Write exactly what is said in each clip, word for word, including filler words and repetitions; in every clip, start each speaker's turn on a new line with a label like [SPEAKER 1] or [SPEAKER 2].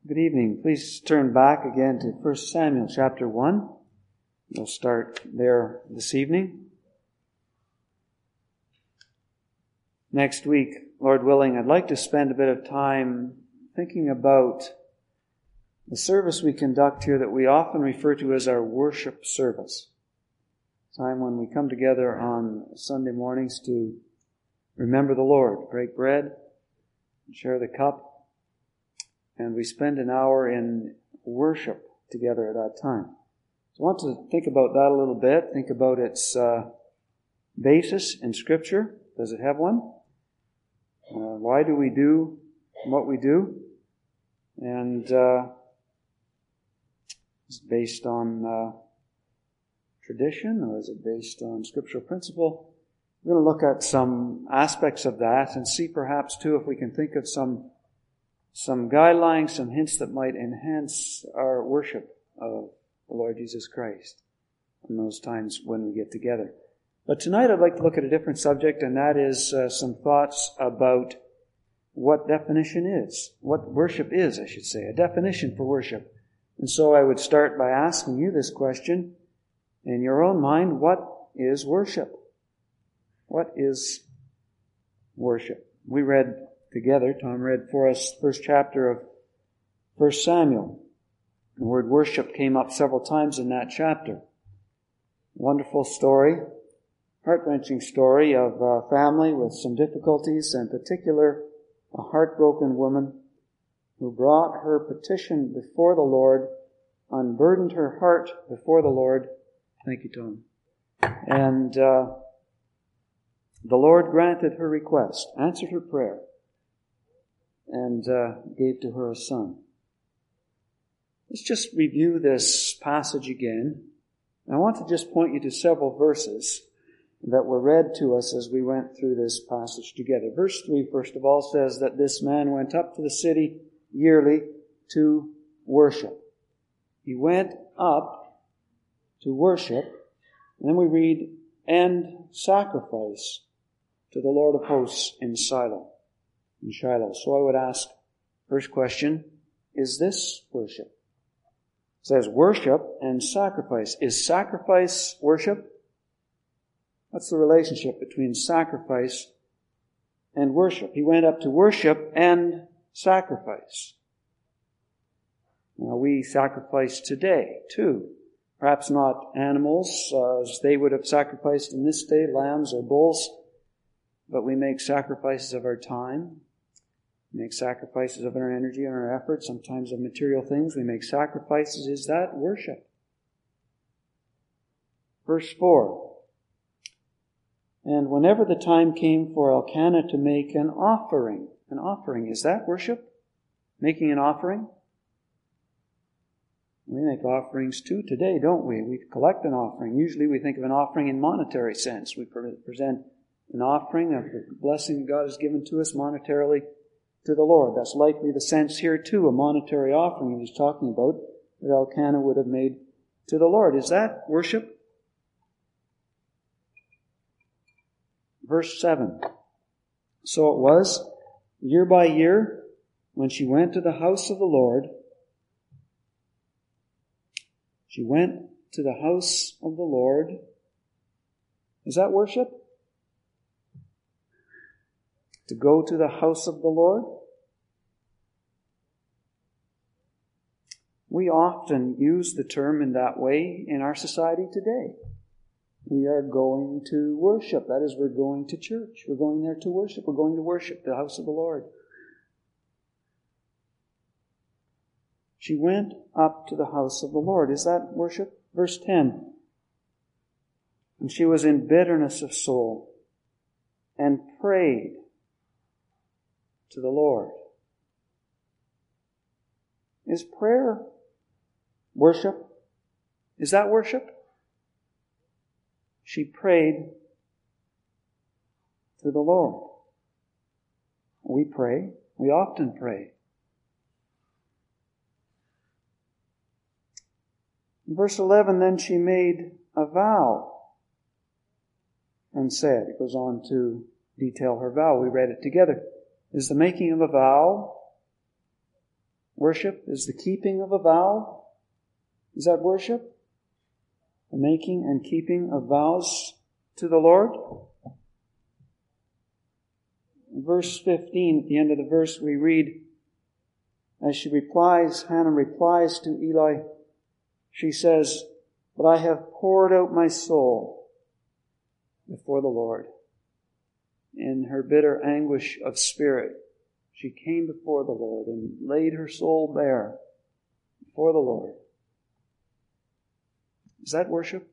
[SPEAKER 1] Good evening. Please turn back again to First Samuel chapter one. We'll start there this evening. Next week, Lord willing, I'd like to spend a bit of time thinking about the service we conduct here that we often refer to as our worship service. Time when we come together on Sunday mornings to remember the Lord, break bread, share the cup, and we spend an hour in worship together at that time. So I want to think about that a little bit, think about its uh, basis in Scripture. Does it have one? Uh, why do we do what we do? And uh, is it based on uh, tradition, or is it based on scriptural principle? We're going to look at some aspects of that and see perhaps too if we can think of some some guidelines, some hints that might enhance our worship of the Lord Jesus Christ in those times when we get together. But tonight I'd like to look at a different subject, and that is uh, some thoughts about what definition is, what worship is, I should say, a definition for worship. And so I would start by asking you this question in your own mind: what is worship? What is worship? We read together, Tom read for us the first chapter of First Samuel. The word worship came up several times in that chapter. Wonderful story, heart-wrenching story of a family with some difficulties, and in particular a heartbroken woman who brought her petition before the Lord, unburdened her heart before the Lord. Thank you, Tom. And uh, the Lord granted her request, answered her prayer, and uh, gave to her a son. Let's just review this passage again. I want to just point you to several verses that were read to us as we went through this passage together. Verse three, first of all, says that this man went up to the city yearly to worship. He went up to worship, and then we read, and sacrifice to the Lord of hosts in Shiloh. In Shiloh. So I would ask, first question, is this worship? It says worship and sacrifice. Is sacrifice worship? What's the relationship between sacrifice and worship? He went up to worship and sacrifice. Now we sacrifice today, too. Perhaps not animals, uh, as they would have sacrificed in this day, lambs or bulls, but we make sacrifices of our time. We make sacrifices of our energy and our effort, sometimes of material things. We make sacrifices. Is that worship? Verse four. And whenever the time came for Elkanah to make an offering. An offering, is that worship? Making an offering? We make offerings too today, don't we? We collect an offering. Usually we think of an offering in monetary sense. We present an offering of the blessing God has given to us monetarily to the Lord. That's likely the sense here too, a monetary offering he's talking about that Elkanah would have made to the Lord. Is that worship? Verse seven. So it was, year by year, when she went to the house of the Lord, she went to the house of the Lord. Is that worship? To go to the house of the Lord? We often use the term in that way in our society today. We are going to worship. That is, we're going to church. We're going there to worship. We're going to worship the house of the Lord. She went up to the house of the Lord. Is that worship? Verse ten. And she was in bitterness of soul and prayed to the Lord. Is prayer worship? Is that worship? She prayed to the Lord. We pray. We often pray. In verse eleven, then she made a vow and said, it goes on to detail her vow. We read it together. Is the making of a vow Worship is the keeping of a vow. Is that worship? The making and keeping of vows to the Lord? In verse fifteen, at the end of the verse, we read, as she replies, Hannah replies to Eli, she says, "But I have poured out my soul before the Lord." In her bitter anguish of spirit, she came before the Lord and laid her soul bare before the Lord. Is that worship?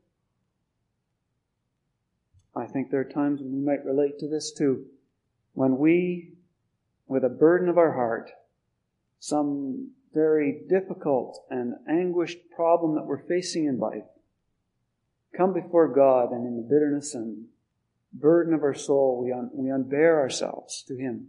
[SPEAKER 1] I think there are times when we might relate to this too. When we, with a burden of our heart, some very difficult and anguished problem that we're facing in life, come before God, and in the bitterness and burden of our soul, we, un- we unbear ourselves to Him.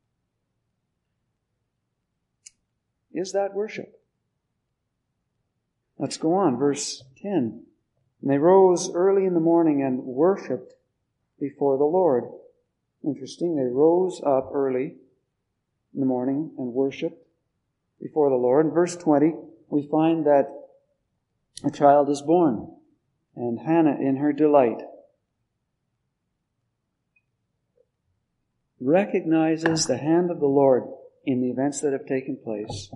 [SPEAKER 1] Is that worship? Let's go on. Verse ten. And they rose early in the morning and worshipped before the Lord. Interesting. They rose up early in the morning and worshipped before the Lord. In verse twenty, we find that a child is born, and Hannah, in her delight, recognizes the hand of the Lord in the events that have taken place.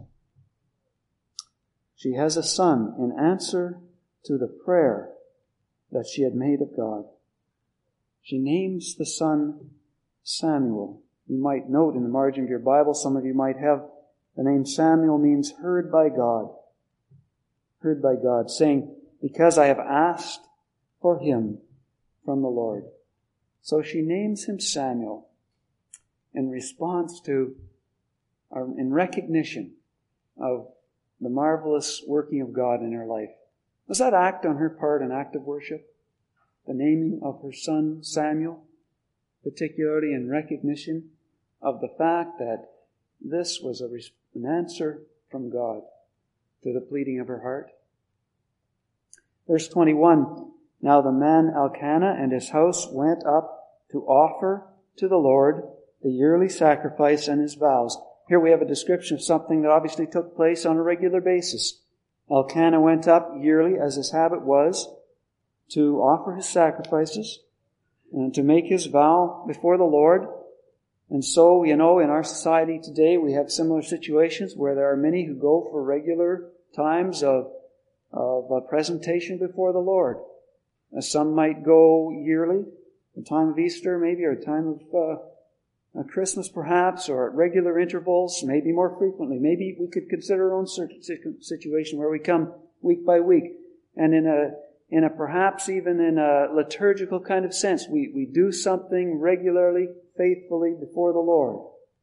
[SPEAKER 1] She has a son in answer to the prayer that she had made of God. She names the son Samuel. You might note in the margin of your Bible, some of you might have the name Samuel means heard by God. Heard by God, saying, because I have asked for him from the Lord. So she names him Samuel in response to, or in recognition of the marvelous working of God in her life. Was that act on her part an act of worship? The naming of her son Samuel, particularly in recognition of the fact that this was a, an answer from God to the pleading of her heart. Verse twenty-one, now the man Elkanah and his house went up to offer to the Lord the yearly sacrifice and his vows. Here we have a description of something that obviously took place on a regular basis. Elkanah went up yearly, as his habit was, to offer his sacrifices and to make his vow before the Lord. And so, you know, in our society today, we have similar situations where there are many who go for regular times of, of uh, presentation before the Lord. Uh, some might go yearly, the time of Easter maybe, or a time of uh, uh, Christmas perhaps, or at regular intervals, maybe more frequently. Maybe we could consider our own situation where we come week by week. And in a in a perhaps even in a liturgical kind of sense, we, we do something regularly, faithfully before the Lord.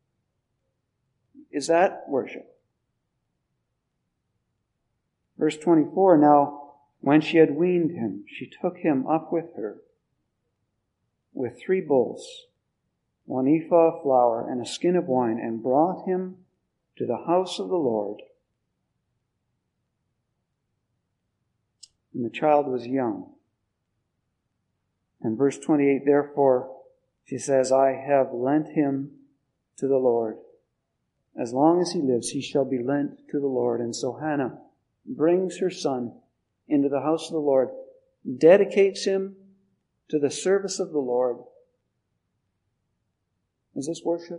[SPEAKER 1] Is that worship? Verse twenty-four, now when she had weaned him, she took him up with her with three bulls, one ephah of flour, and a skin of wine, and brought him to the house of the Lord. And the child was young. And verse twenty-eight, therefore, she says, I have lent him to the Lord. As long as he lives, he shall be lent to the Lord. And so Hannah brings her son into the house of the Lord, dedicates him to the service of the Lord. Is this worship?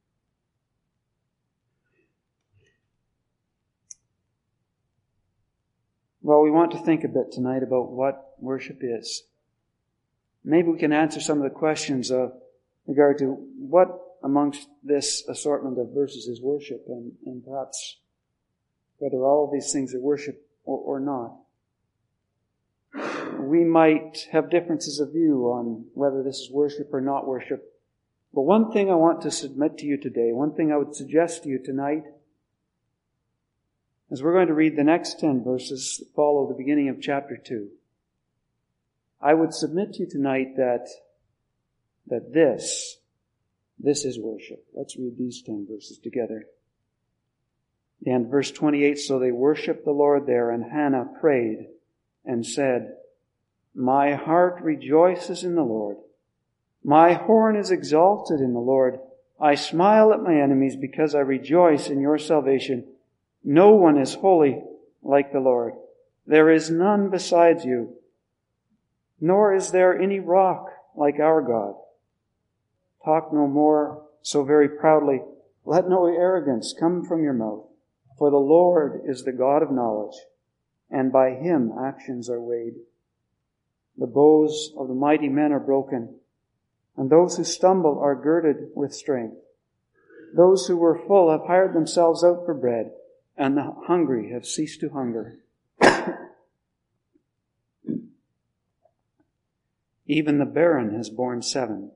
[SPEAKER 1] Well, we want to think a bit tonight about what worship is. Maybe we can answer some of the questions of regard to what amongst this assortment of verses is worship, and, and perhaps whether all of these things are worship or, or not. We might have differences of view on whether this is worship or not worship. But one thing I want to submit to you today, one thing I would suggest to you tonight, as we're going to read the next ten verses that follow the beginning of chapter two, I would submit to you tonight that, that this, this is worship. Let's read these ten verses together. And verse twenty-eight, so they worshiped the Lord there, and Hannah prayed and said, my heart rejoices in the Lord. My horn is exalted in the Lord. I smile at my enemies because I rejoice in your salvation. No one is holy like the Lord. There is none besides you, nor is there any rock like our God. Talk no more so very proudly. Let no arrogance come from your mouth. For the Lord is the God of knowledge, and by him actions are weighed. The bows of the mighty men are broken, and those who stumble are girded with strength. Those who were full have hired themselves out for bread, and the hungry have ceased to hunger. Even the barren has borne seven.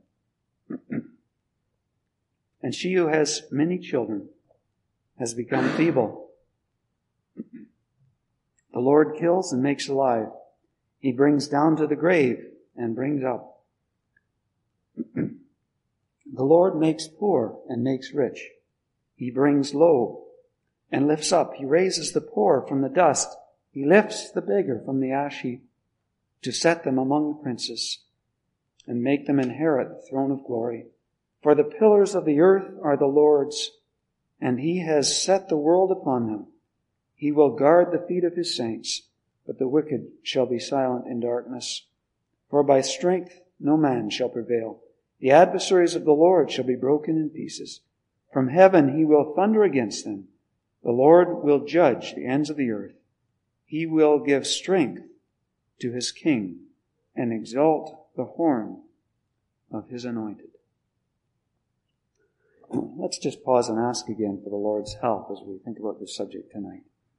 [SPEAKER 1] And she who has many children has become feeble. The Lord kills and makes alive. He brings down to the grave and brings up. The Lord makes poor and makes rich. He brings low and lifts up. He raises the poor from the dust. He lifts the beggar from the ash heap to set them among the princes and make them inherit the throne of glory. For the pillars of the earth are the Lord's, and he has set the world upon them. He will guard the feet of his saints, but the wicked shall be silent in darkness. For by strength no man shall prevail. The adversaries of the Lord shall be broken in pieces. From heaven he will thunder against them. The Lord will judge the ends of the earth. He will give strength to his king and exalt the horn of his anointed. Let's just pause and ask again for the Lord's help as we think about this subject tonight.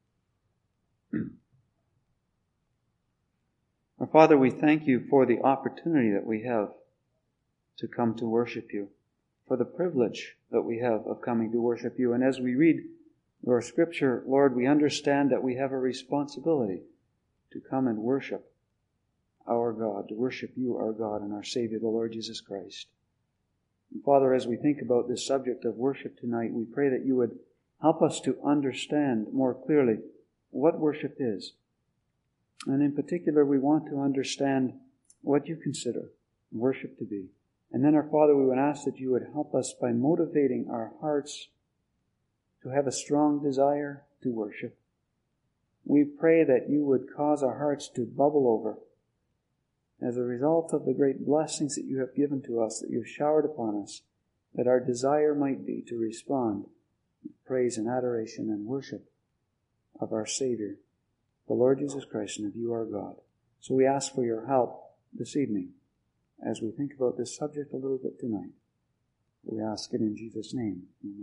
[SPEAKER 1] Our Father, we thank you for the opportunity that we have to come to worship you, for the privilege that we have of coming to worship you. And as we read your scripture, Lord, we understand that we have a responsibility to come and worship our God, to worship you, our God, and our Savior, the Lord Jesus Christ. And Father, as we think about this subject of worship tonight, we pray that you would help us to understand more clearly what worship is. And in particular, we want to understand what you consider worship to be. And then, our Father, we would ask that you would help us by motivating our hearts to have a strong desire to worship. We pray that you would cause our hearts to bubble over as a result of the great blessings that you have given to us, that you've showered upon us, that our desire might be to respond with praise and adoration and worship of our Savior, the Lord Jesus Christ, and of you, our God. So we ask for your help this evening as we think about this subject a little bit tonight. We ask it in Jesus' name.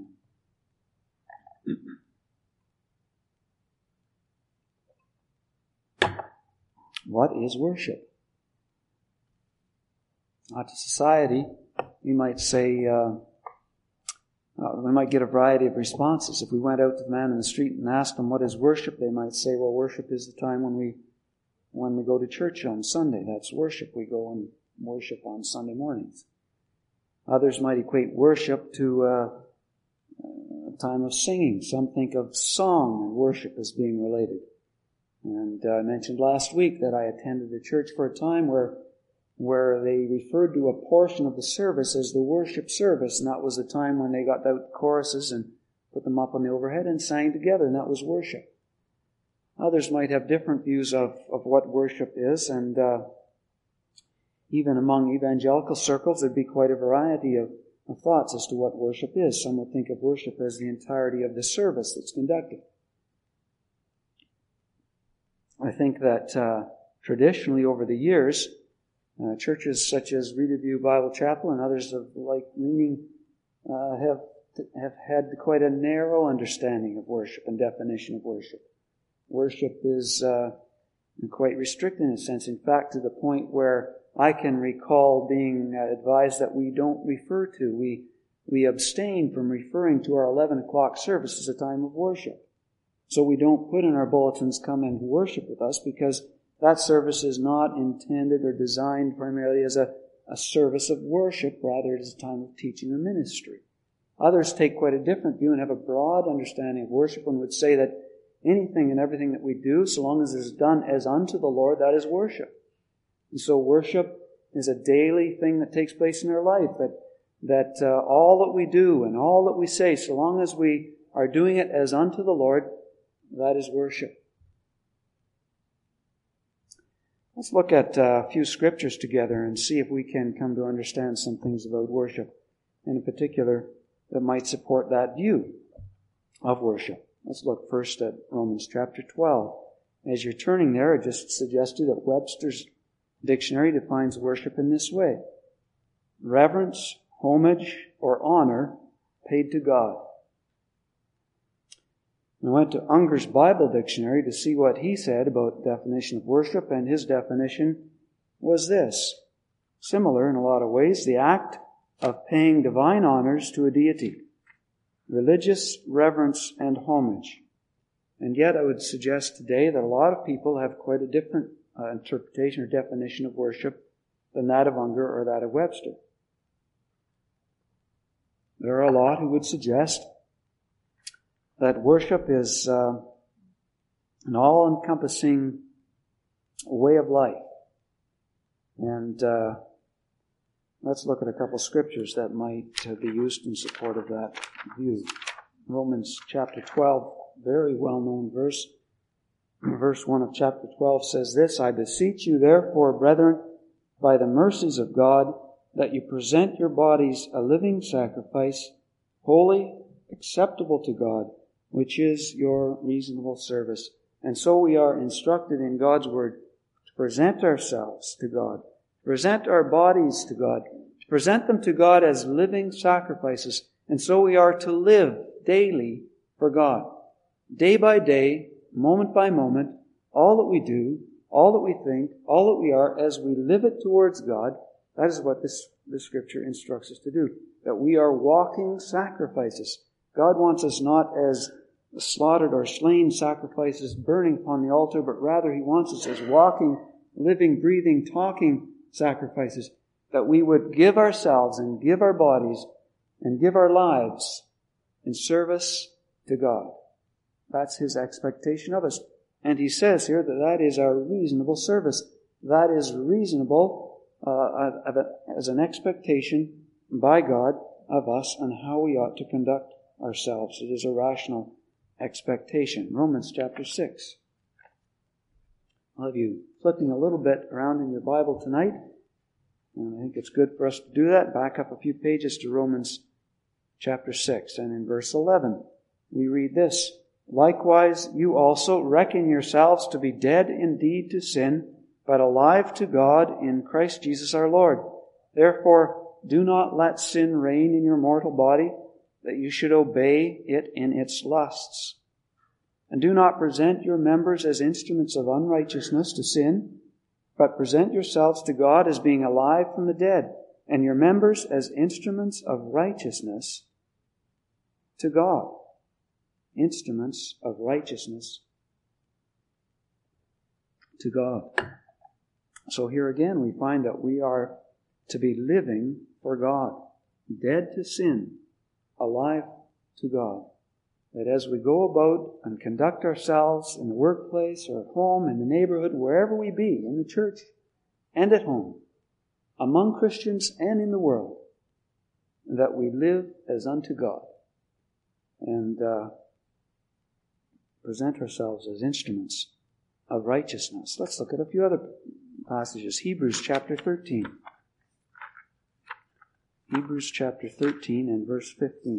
[SPEAKER 1] Amen. What is worship? Not to society, we might say, uh, uh, we might get a variety of responses. If we went out to the man in the street and asked them what is worship, they might say, well, worship is the time when we when we go to church on Sunday. That's worship. We go and worship on Sunday mornings. Others might equate worship to uh, a time of singing. Some think of song and worship as being related. And uh, I mentioned last week that I attended a church for a time where where they referred to a portion of the service as the worship service, and that was the time when they got out choruses and put them up on the overhead and sang together, and that was worship. Others might have different views of, of what worship is, and uh, even among evangelical circles there'd be quite a variety of, of thoughts as to what worship is. Some would think of worship as the entirety of the service that's conducted. I think that uh, traditionally over the years, Uh, churches such as Reederview Bible Chapel and others of like meaning uh, have have had quite a narrow understanding of worship and definition of worship. Worship is uh, quite restricted in a sense, in fact, to the point where I can recall being advised that we don't refer to, we we abstain from referring to our eleven o'clock service as a time of worship. So we don't put in our bulletins, come and worship with us, because that service is not intended or designed primarily as a, a service of worship. Rather, it is a time of teaching and ministry. Others take quite a different view and have a broad understanding of worship and would say that anything and everything that we do, so long as it is done as unto the Lord, that is worship. And so worship is a daily thing that takes place in our life, that, that uh, all that we do and all that we say, so long as we are doing it as unto the Lord, That is worship. Let's look at a few scriptures together and see if we can come to understand some things about worship, and in particular, that might support that view of worship. Let's look first at Romans chapter twelve. As you're turning there, I just suggest to you that Webster's dictionary defines worship in this way: reverence, homage, or honor paid to God. I went to Unger's Bible Dictionary to see what he said about the definition of worship, and his definition was this: similar in a lot of ways, the act of paying divine honors to a deity, religious reverence and homage. And yet I would suggest today that a lot of people have quite a different uh, interpretation or definition of worship than that of Unger or that of Webster. There are a lot who would suggest that worship is uh, an all-encompassing way of life. And uh, let's look at a couple scriptures that might uh, be used in support of that view. Romans chapter twelve, very well-known verse. Verse one of chapter twelve says this: I beseech you therefore, brethren, by the mercies of God, that you present your bodies a living sacrifice, holy, acceptable to God, which is your reasonable service. And so we are instructed in God's word to present ourselves to God, to present our bodies to God, to present them to God as living sacrifices. And so we are to live daily for God. Day by day, moment by moment, all that we do, all that we think, all that we are, as we live it towards God, that is what this, this scripture instructs us to do. That we are walking sacrifices. God wants us not as slaughtered or slain sacrifices burning upon the altar, but rather He wants us as walking, living, breathing, talking sacrifices, that we would give ourselves and give our bodies and give our lives in service to God. That's His expectation of us. And He says here that that is our reasonable service. That is reasonable uh, as an expectation by God of us and how we ought to conduct ourselves. It is a rational expectation. Romans chapter six. I'll have you flipping a little bit around in your Bible tonight. And I think it's good for us to do that. Back up a few pages to Romans chapter six. And in verse eleven, we read this: Likewise, you also reckon yourselves to be dead indeed to sin, but alive to God in Christ Jesus our Lord. Therefore, do not let sin reign in your mortal body, that you should obey it in its lusts. And do not present your members as instruments of unrighteousness to sin, but present yourselves to God as being alive from the dead, and your members as instruments of righteousness to God. Instruments of righteousness to God. So here again we find that we are to be living for God, dead to sin, alive to God. That as we go about and conduct ourselves in the workplace or at home, in the neighborhood, wherever we be, in the church and at home, among Christians and in the world, that we live as unto God and uh, present ourselves as instruments of righteousness. Let's look at a few other passages. Hebrews chapter thirteen. Hebrews chapter thirteen and verse fifteen.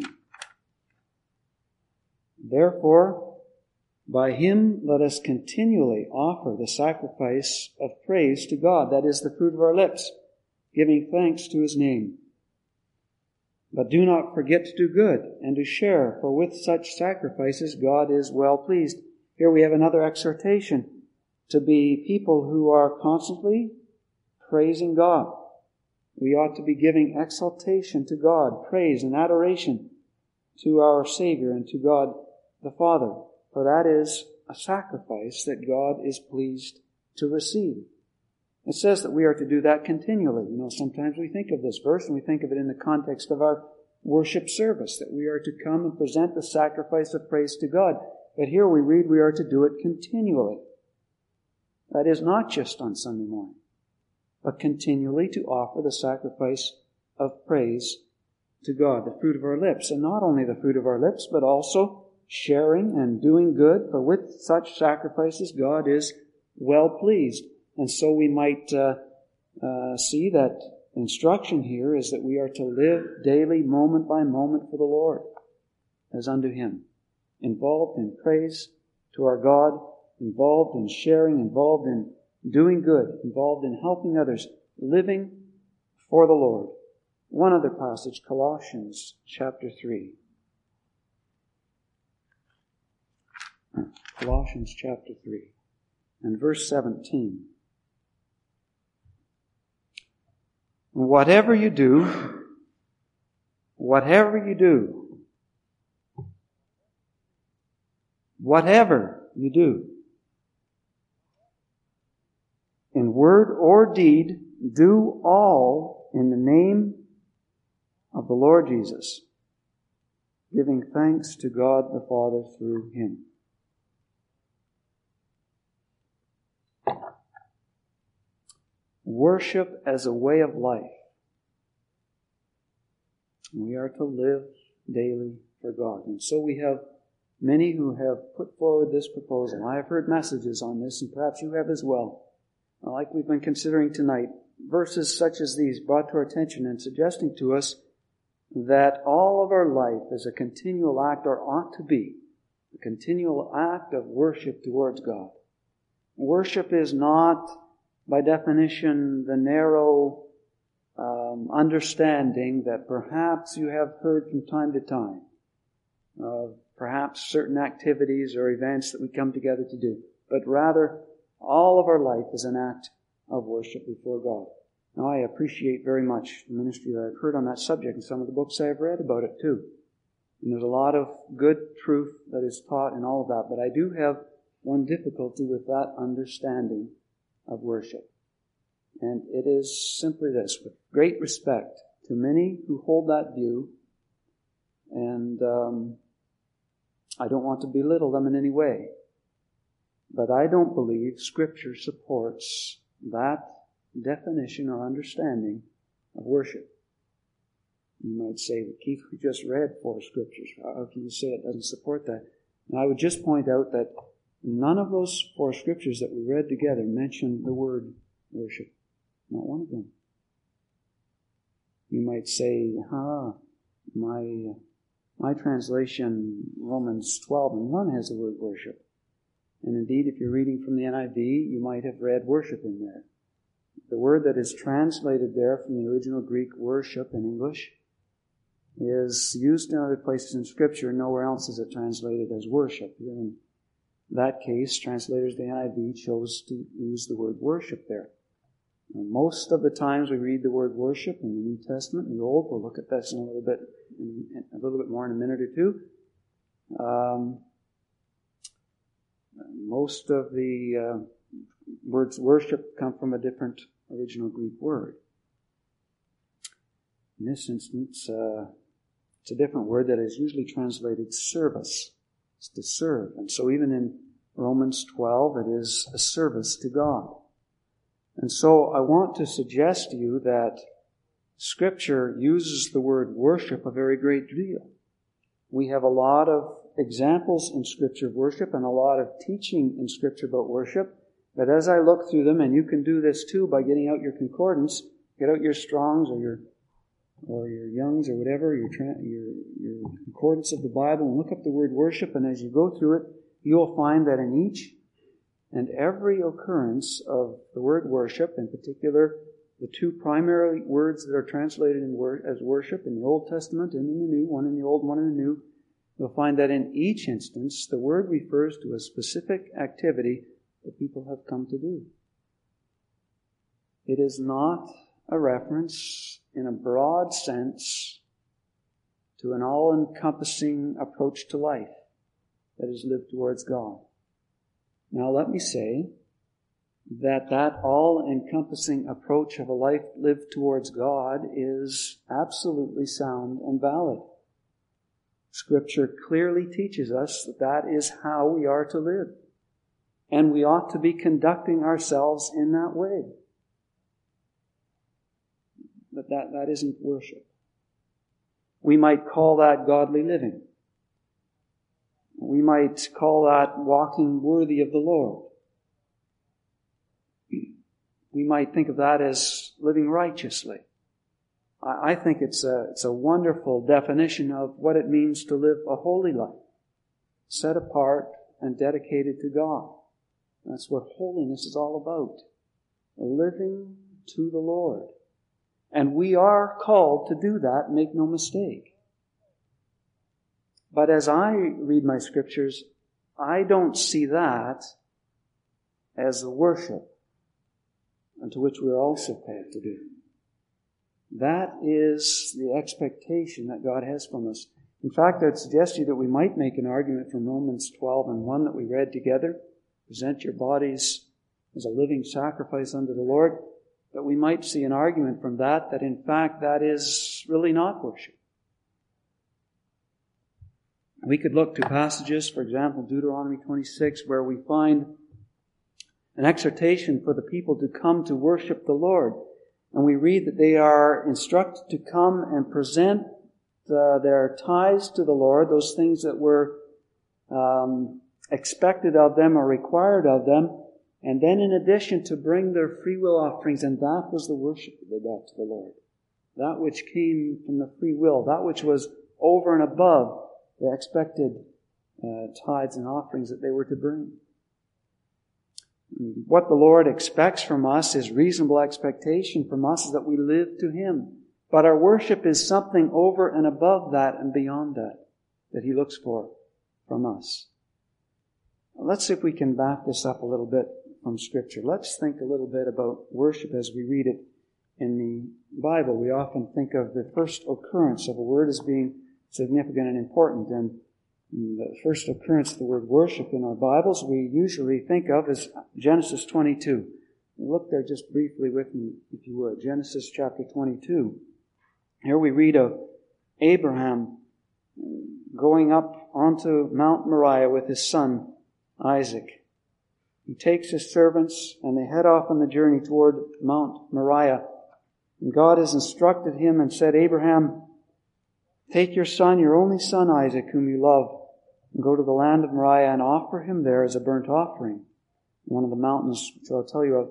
[SPEAKER 1] Therefore, by Him let us continually offer the sacrifice of praise to God, that is, the fruit of our lips, giving thanks to His name. But do not forget to do good and to share, for with such sacrifices God is well pleased. Here we have another exhortation to be people who are constantly praising God. We ought to be giving exaltation to God, praise and adoration to our Savior and to God the Father, for that is a sacrifice that God is pleased to receive. It says that we are to do that continually. You know, sometimes we think of this verse and we think of it in the context of our worship service, that we are to come and present the sacrifice of praise to God. But here we read we are to do it continually. That is not just on Sunday morning, but continually to offer the sacrifice of praise to God, the fruit of our lips. And not only the fruit of our lips, but also sharing, and doing good, for with such sacrifices God is well pleased. And so we might uh, uh, see that instruction here is that we are to live daily, moment by moment, for the Lord, as unto Him, involved in praise to our God, involved in sharing, involved in doing good, involved in helping others, living for the Lord. One other passage, Colossians chapter three. Colossians chapter three and verse seventeen. Whatever you do, whatever you do, whatever you do, in word or deed, do all in the name of the Lord Jesus, giving thanks to God the Father through Him. Worship as a way of life. We are to live daily for God. And so we have many who have put forward this proposal. I have heard messages on this, and perhaps you have as well. Like we've been considering tonight, verses such as these brought to our attention and suggesting to us that all of our life is a continual act, or ought to be, a continual act of worship towards God. Worship is not, by definition, the narrow um, understanding that perhaps you have heard from time to time of perhaps certain activities or events that we come together to do, but rather all of our life is an act of worship before God. Now, I appreciate very much the ministry that I've heard on that subject and some of the books I've read about it too. And there's a lot of good truth that is taught in all of that, but I do have one difficulty with that understanding of worship. And it is simply this: with great respect to many who hold that view, and um, I don't want to belittle them in any way, but I don't believe Scripture supports that definition or understanding of worship. You might say, Keith, we just read four Scriptures. How can you say it doesn't support that? And I would just point out that none of those four Scriptures that we read together mention the word worship. Not one of them. You might say, ah, my, my translation, Romans twelve and one, has the word worship. And indeed, if you're reading from the N I V, you might have read worship in there. The word that is translated there from the original Greek worship in English is used in other places in Scripture. Nowhere else is it translated as worship. In that case, translators of the N I V chose to use the word worship there. And most of the times we read the word worship in the New Testament, in the Old, we'll look at this in a little bit, in, a little bit more in a minute or two. Um, most of the uh, words worship come from a different original Greek word. In this instance, uh, it's a different word that is usually translated service. It's to serve. And so even in Romans twelve, it is a service to God. And so I want to suggest to you that Scripture uses the word worship a very great deal. We have a lot of examples in Scripture of worship and a lot of teaching in Scripture about worship. But as I look through them, and you can do this too by getting out your concordance, get out your Strongs or your or your Youngs or whatever, your your your concordance of the Bible, and look up the word worship. And as you go through it, you will find that in each and every occurrence of the word worship, in particular, the two primary words that are translated in word, as worship in the Old Testament and in the New, one in the Old, one in the New, you'll find that in each instance, the word refers to a specific activity that people have come to do. It is not a reference in a broad sense to an all-encompassing approach to life that is lived towards God. Now let me say that that all-encompassing approach of a life lived towards God is absolutely sound and valid. Scripture clearly teaches us that that is how we are to live. And we ought to be conducting ourselves in that way. But that, that isn't worship. We might call that godly living. We might call that walking worthy of the Lord. We might think of that as living righteously. I think it's a, it's a wonderful definition of what it means to live a holy life, set apart and dedicated to God. That's what holiness is all about. Living to the Lord. And we are called to do that, make no mistake. But as I read my scriptures, I don't see that as the worship unto which we are also called to do. That is the expectation that God has from us. In fact, I'd suggest to you that we might make an argument from Romans twelve and one that we read together. Present your bodies as a living sacrifice unto the Lord. That we might see an argument from that, that in fact that is really not worship. We could look to passages, for example, Deuteronomy twenty-six, where we find an exhortation for the people to come to worship the Lord. And we read that they are instructed to come and present uh, their tithes to the Lord, those things that were um, expected of them or required of them, and then in addition to bring their free will offerings, and that was the worship that they brought to the Lord. That which came from the free will, that which was over and above the expected uh, tithes and offerings that they were to bring. What the Lord expects from us, His reasonable expectation from us, is that we live to Him. But our worship is something over and above that and beyond that, that He looks for from us. Let's see if we can back this up a little bit from Scripture. Let's think a little bit about worship as we read it in the Bible. We often think of the first occurrence of a word as being significant and important, and the first occurrence of the word worship in our Bibles we usually think of as Genesis twenty-two. Look there just briefly with me, if you would. Genesis chapter twenty-two. Here we read of Abraham going up onto Mount Moriah with his son Isaac. He takes his servants and they head off on the journey toward Mount Moriah. And God has instructed him and said, Abraham, take your son, your only son Isaac, whom you love, and go to the land of Moriah and offer him there as a burnt offering. One of the mountains, which I'll tell you of.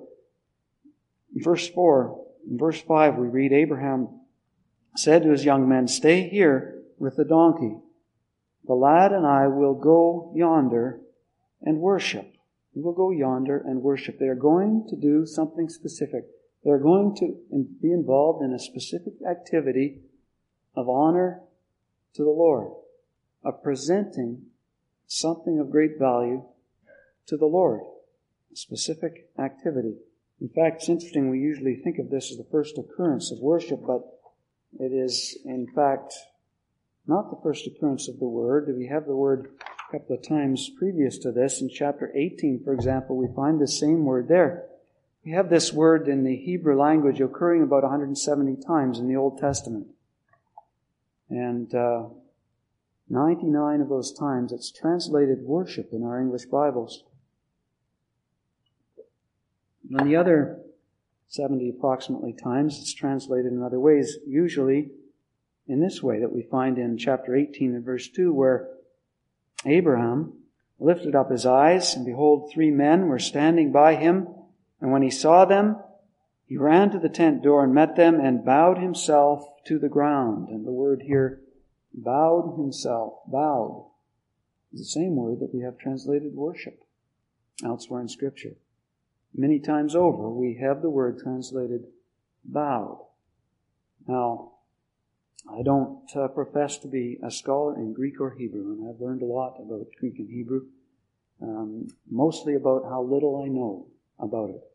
[SPEAKER 1] In verse four, in verse five, we read, Abraham said to his young men, stay here with the donkey. The lad and I will go yonder and worship. We will go yonder and worship. They are going to do something specific. They're going to be involved in a specific activity of honor to the Lord, of presenting something of great value to the Lord, a specific activity. In fact, it's interesting, we usually think of this as the first occurrence of worship, but it is, in fact, not the first occurrence of the word. We have the word a couple of times previous to this. In chapter eighteen, for example, we find the same word there. We have this word in the Hebrew language occurring about one hundred seventy times in the Old Testament. And uh, ninety-nine of those times it's translated worship in our English Bibles. And the other seventy approximately times it's translated in other ways, usually in this way that we find in chapter eighteen and verse two, where Abraham lifted up his eyes, and behold, three men were standing by him, and when he saw them, he ran to the tent door and met them and bowed himself to the ground. And the word here, bowed himself, bowed, is the same word that we have translated worship elsewhere in Scripture. Many times over, we have the word translated bowed. Now, I don't uh, profess to be a scholar in Greek or Hebrew, and I've learned a lot about Greek and Hebrew, um, mostly about how little I know about it.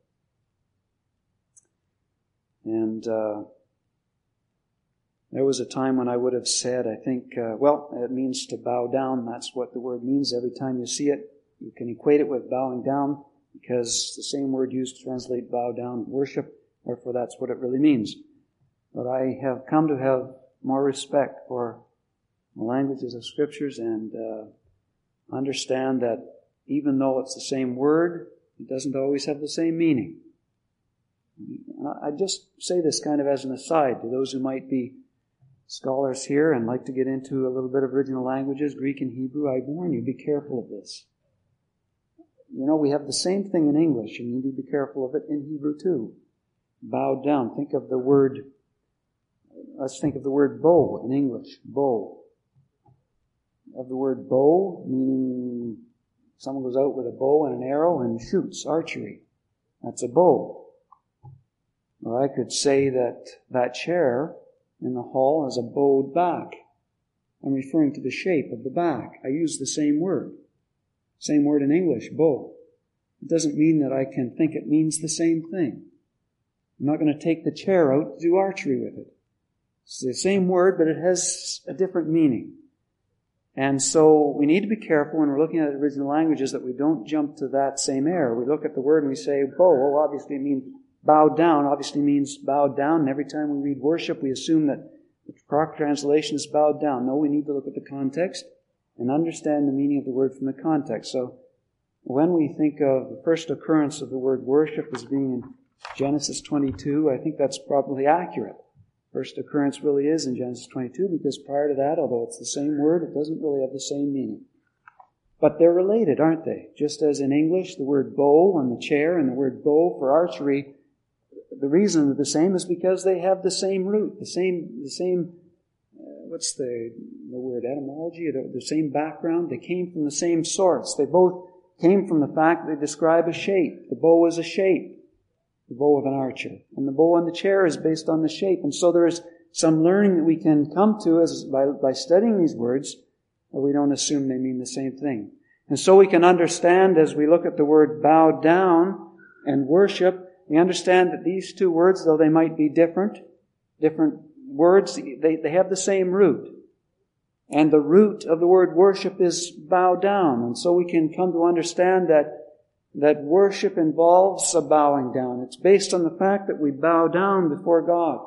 [SPEAKER 1] And uh, there was a time when I would have said, I think, uh, well, it means to bow down. That's what the word means. Every time you see it, you can equate it with bowing down, because the same word used to translate bow down, worship, therefore that's what it really means. But I have come to have more respect for the languages of Scriptures and uh, understand that even though it's the same word, it doesn't always have the same meaning. I just say this kind of as an aside to those who might be scholars here and like to get into a little bit of original languages, Greek and Hebrew, I warn you, be careful of this. You know, we have the same thing in English, and you need to be careful of it in Hebrew too. Bowed down. Think of the word, let's think of the word bow in English. Bow. Of the word bow, meaning someone goes out with a bow and an arrow and shoots, archery. That's a bow. Or I could say that that chair in the hall has a bowed back. I'm referring to the shape of the back. I use the same word. Same word in English, bow. It doesn't mean that I can think it means the same thing. I'm not going to take the chair out to do archery with it. It's the same word, but it has a different meaning. And so we need to be careful when we're looking at original languages that we don't jump to that same error. We look at the word and we say, bow, well, obviously it means bowed down, obviously means bowed down. And every time we read worship, we assume that the proper translation is bowed down. No, we need to look at the context and understand the meaning of the word from the context. So when we think of the first occurrence of the word worship as being in Genesis twenty-two, I think that's probably accurate. First occurrence really is in Genesis twenty-two, because prior to that, although it's the same word, it doesn't really have the same meaning. But they're related, aren't they? Just as in English, the word bow on the chair and the word bow for archery, the reason they're the same is because they have the same root, the same, the same, uh, what's the, the word, etymology, the, the same background. They came from the same source. They both came from the fact that they describe a shape. The bow is a shape. The bow of an archer. And the bow on the chair is based on the shape. And so there is some learning that we can come to as by, by studying these words, but we don't assume they mean the same thing. And so we can understand as we look at the word bow down and worship, we understand that these two words, though they might be different, different words, they, they have the same root. And the root of the word worship is bow down. And so we can come to understand that that worship involves a bowing down. It's based on the fact that we bow down before God.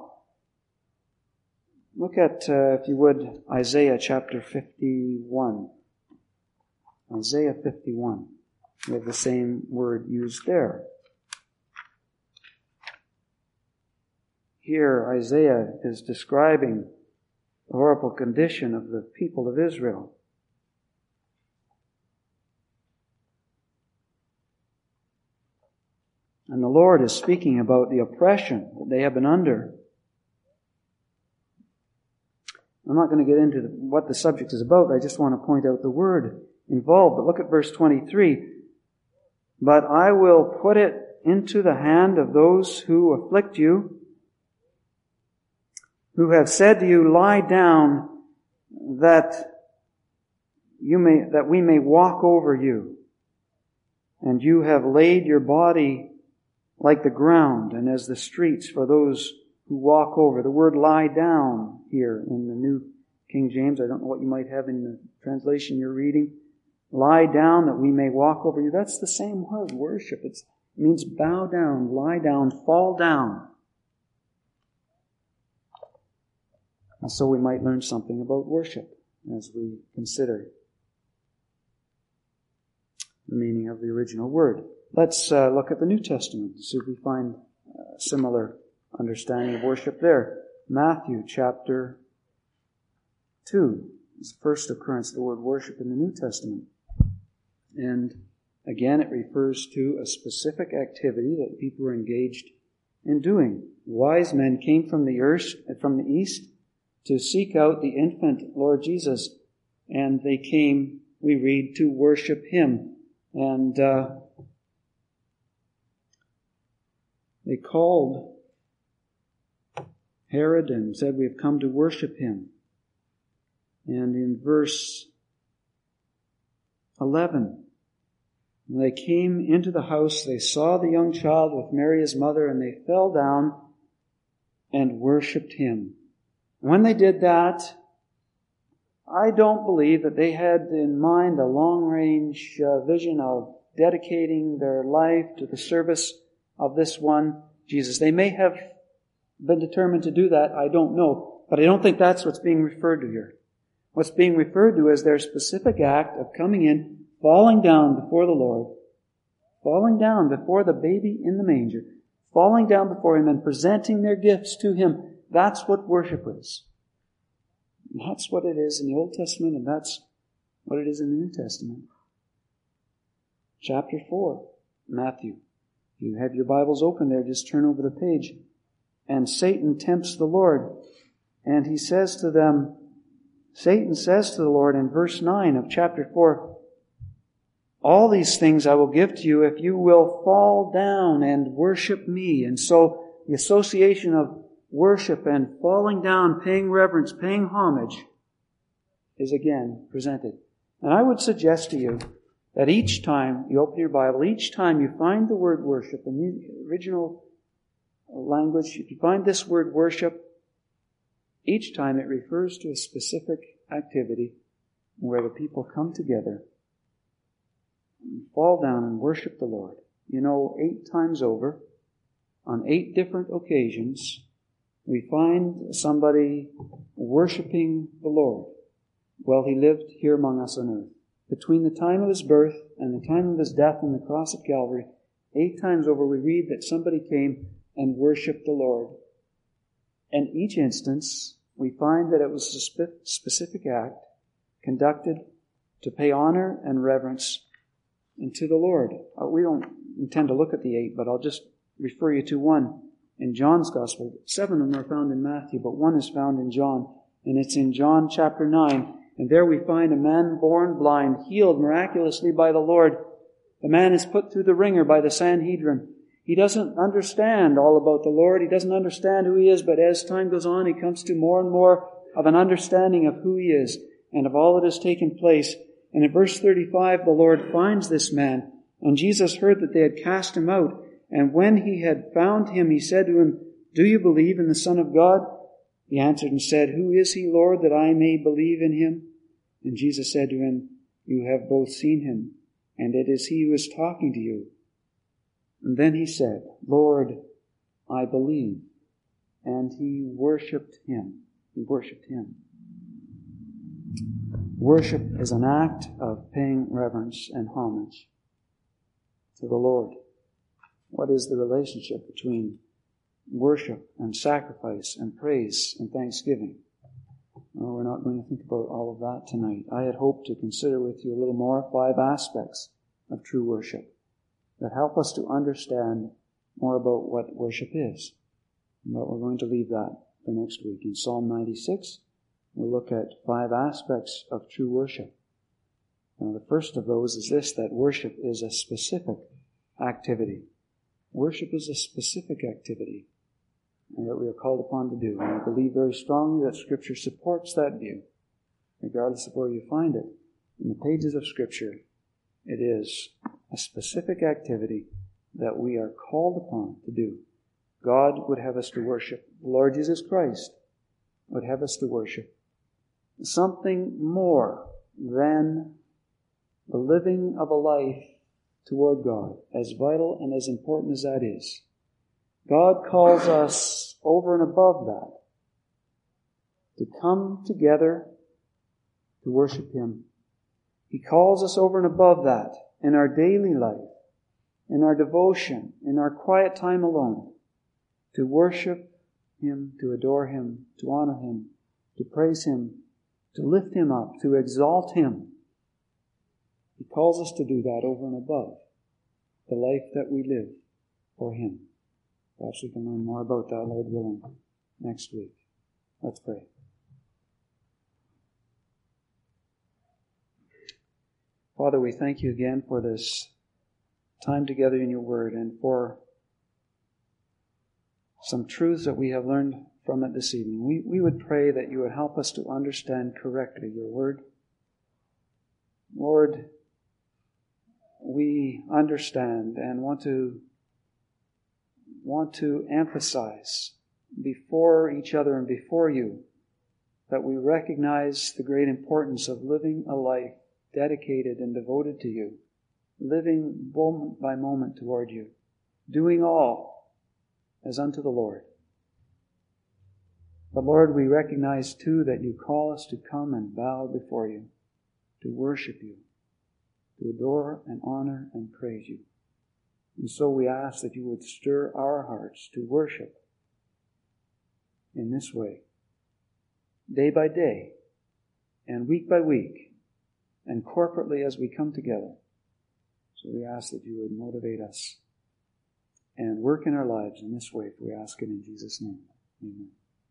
[SPEAKER 1] Look at, uh, if you would, Isaiah chapter fifty-one. Isaiah fifty-one. We have the same word used there. Here, Isaiah is describing the horrible condition of the people of Israel. And the Lord is speaking about the oppression that they have been under. I'm not going to get into the, what the subject is about. I just want to point out the word involved. But look at verse twenty-three. But I will put it into the hand of those who afflict you, who have said to you, lie down, that you may, that we may walk over you. And you have laid your body like the ground and as the streets for those who walk over. The word lie down here in the New King James, I don't know what you might have in the translation you're reading. Lie down that we may walk over you. That's the same word, worship. It's, it means bow down, lie down, fall down. And so we might learn something about worship as we consider the meaning of the original word. Let's uh, look at the New Testament and see if we find a similar understanding of worship there. Matthew chapter two is the first occurrence of the word worship in the New Testament. And again, it refers to a specific activity that people were engaged in doing. Wise men came from the earth, from the east to seek out the infant Lord Jesus. And they came, we read, to worship Him. And uh, they called Herod and said, we have come to worship Him. And in verse eleven, when they came into the house, they saw the young child with Mary his mother, and they fell down and worshipped Him. When they did that, I don't believe that they had in mind a long-range uh, vision of dedicating their life to the service of this one, Jesus. They may have been determined to do that, I don't know. But I don't think that's what's being referred to here. What's being referred to is their specific act of coming in, falling down before the Lord, falling down before the baby in the manger, falling down before Him and presenting their gifts to Him. That's what worship is. That's what it is in the Old Testament, and that's what it is in the New Testament. Chapter four, Matthew. If you have your Bibles open there, just turn over the page. And Satan tempts the Lord, and he says to them, Satan says to the Lord in verse nine of chapter four, all these things I will give to you if you will fall down and worship me. And so the association of worship and falling down, paying reverence, paying homage is again presented. And I would suggest to you that each time you open your Bible, each time you find the word worship in the original language, if you find this word worship, each time it refers to a specific activity where the people come together and fall down and worship the Lord. You know, eight times over, on eight different occasions, we find somebody worshiping the Lord while he lived here among us on earth. Between the time of his birth and the time of his death on the cross of Calvary, eight times over we read that somebody came and worshiped the Lord. And each instance, we find that it was a spe- specific act conducted to pay honor and reverence unto the Lord. Uh, we don't intend to look at the eight, but I'll just refer you to one in John's Gospel. Seven of them are found in Matthew, but one is found in John, and it's in John chapter nine. And there we find a man born blind, healed miraculously by the Lord. The man is put through the ringer by the Sanhedrin. He doesn't understand all about the Lord. He doesn't understand who He is, but as time goes on, he comes to more and more of an understanding of who He is and of all that has taken place. And in verse thirty-five, the Lord finds this man, and Jesus heard that they had cast him out. And when he had found him, he said to him, Do you believe in the Son of God? He answered and said, Who is he, Lord, that I may believe in him? And Jesus said to him, You have both seen him, and it is he who is talking to you. And then he said, Lord, I believe. And he worshipped him. He worshipped him. Worship is an act of paying reverence and homage to the Lord. What is the relationship between worship and sacrifice and praise and thanksgiving? Well, we're not going to think about all of that tonight. I had hoped to consider with you a little more five aspects of true worship that help us to understand more about what worship is. But we're going to leave that for next week. In Psalm ninety-six, we'll look at five aspects of true worship. Now, the first of those is this, that worship is a specific activity. Worship is a specific activity and that we are called upon to do. And I believe very strongly that Scripture supports that view, regardless of where you find it. In the pages of Scripture, it is a specific activity that we are called upon to do. God would have us to worship. The Lord Jesus Christ would have us to worship something more than the living of a life toward God, as vital and as important as that is. God calls us over and above that to come together to worship Him. He calls us over and above that in our daily life, in our devotion, in our quiet time alone, to worship Him, to adore Him, to honor Him, to praise Him, to lift Him up, to exalt Him. He calls us to do that over and above the life that we live for Him. Perhaps we can learn more about that, Lord willing, next week. Let's pray. Father, we thank You again for this time together in Your Word and for some truths that we have learned from it this evening. We, we would pray that You would help us to understand correctly Your Word. Lord, we understand and want to want to emphasize before each other and before You that we recognize the great importance of living a life dedicated and devoted to You, living moment by moment toward You, doing all as unto the Lord. But Lord, we recognize too that You call us to come and bow before You, to worship You, to adore and honor and praise You. And so we ask that You would stir our hearts to worship in this way, day by day, and week by week, and corporately as we come together. So we ask that you would motivate us and work in our lives in this way, for we ask it in Jesus' name. Amen.